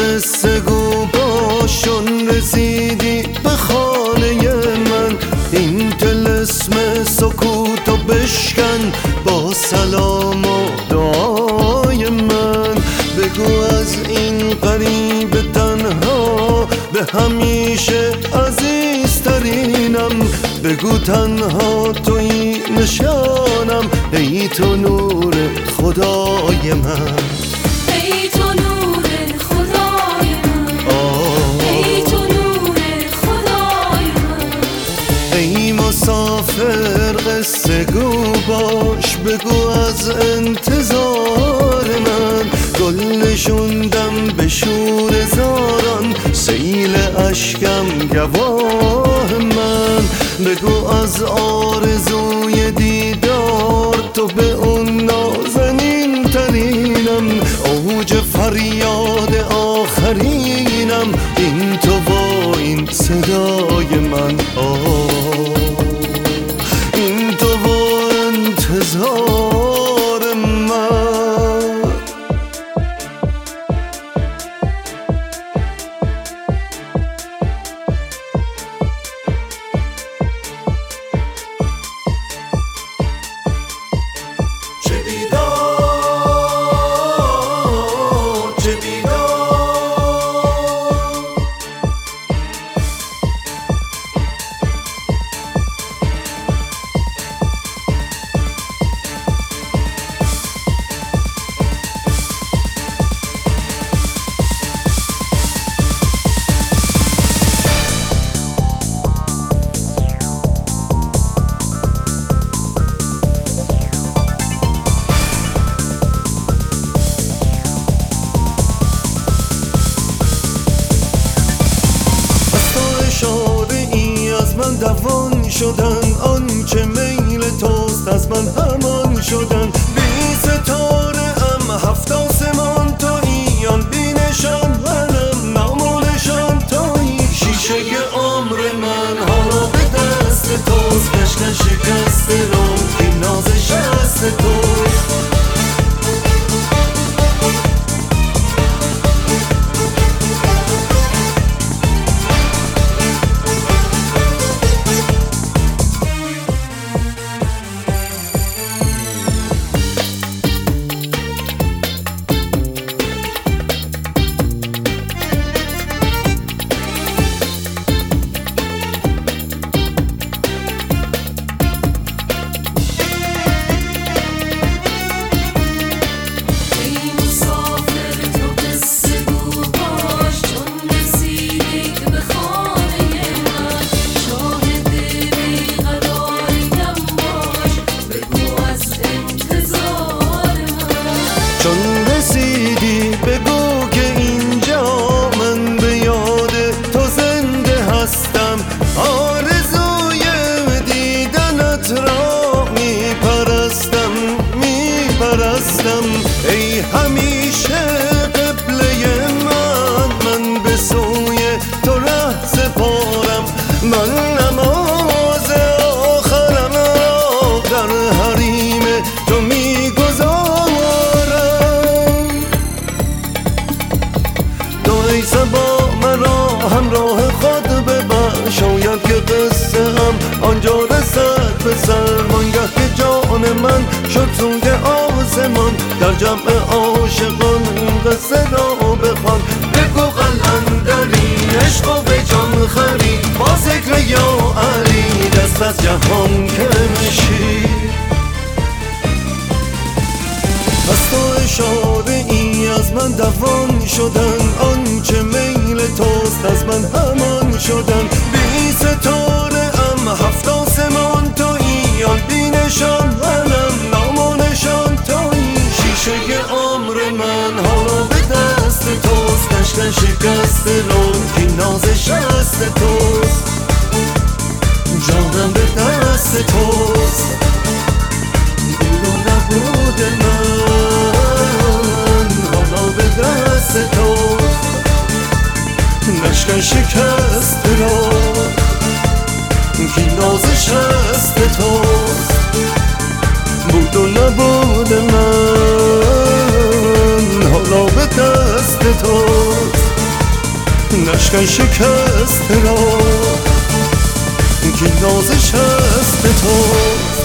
قصه گو باشون رسیدی به خانه من، این طلسم سکوتو بشکن با سلام و دعای من. بگو از این غریب تنها به همیشه عزیزترینم، بگو تنها توی نشانم، ای تو نور خدای من، ای تو نور خدای من، ای تو نور خدای من. ای مسافر قصه گو باش، بگو از انتظار من، گل نشوندم به شور زاران، سیل اشکم گواه من. بگو از آرزوی دیدار تو به اون نازنین ترینم، اوج فریاد آخرینم، این تو و این صدای من، این تو و انتظار من. من دوان شدن، آنچه میل توست از من همان شدن. بی ستاره ام هفت آسمان تویی، آن بی نشان منم نام و نشان تویی. شیشه عمر من حالا به دست توست، کشکن شکست رو که ناز شست توست. چون رسیدی بگو که اینجا من به یاد تو زنده هستم، آرزوی دیدنت را میپرستم. ای همیشه قبله من به سوی تو ره سپارم. من نماز آخرم را در حریم تو میگذارم. ای صبا مرا همراه خود ببر، شاید که قصه هم آنجا رسد به سر. وانگه که جان من شد سوی آسمان، در جمع عاشقان این قصه را بخوان. بگو قلندری عشق و به جان خری، با ذکر یا علی دست از جهان کشی. از تو اشاره ای از من دوان شدن، آنچه میل توست از من همان شدن. بی ستاره ام هفت آسمان تویی، آن بی نشان منم نام و نشان تویی. شیشه عمر من حالا به دست توست، کشکن شکست رو که ناز شست توست. جانم به دست توست، بود و نبود من حالا به دست توست. نشکن شکست را که ناز شست توست، بود و نبود من حالا به دست توست. نشکن شکست را که نازش هست تو.